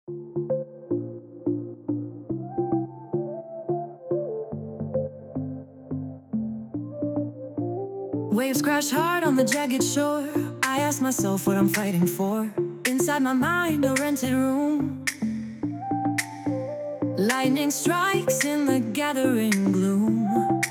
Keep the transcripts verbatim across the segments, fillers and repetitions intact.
Waves crash hard on the jagged shore. I ask myself what I'm fighting for. Inside my mind, a rented room. Lightning strikes in the gathering gloom.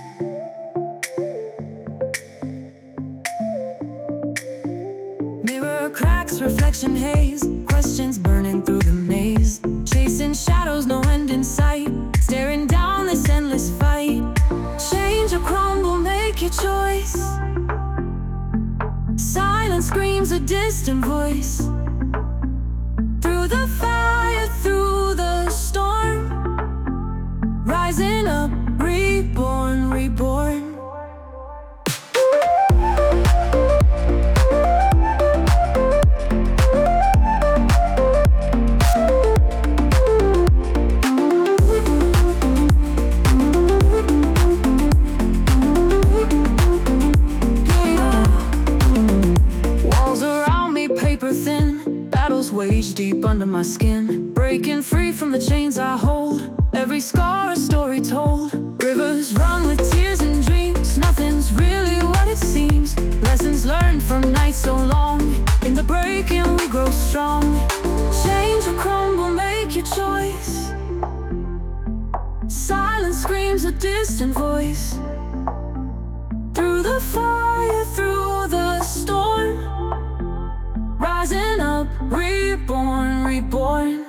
Mirror cracks, reflection haze. Questions burning through the maze. Chasing shadows, no end in sight. Staring down this endless fight. Change or crumble, make your choice. Silence screams a distant voice. Through the fire, through the storm. Rising up, reborn, reborn. Wage deep under my skin, breaking free from the chains I hold. Every scar a story told. Rivers run with tears and dreams. Nothing's really what it seems. Lessons learned from nights so long. In the breaking we grow strong. Change or crumble, make your choice. Silence screams a distant voice. Through the fire, through the storm. Rising up, reborn, reborn.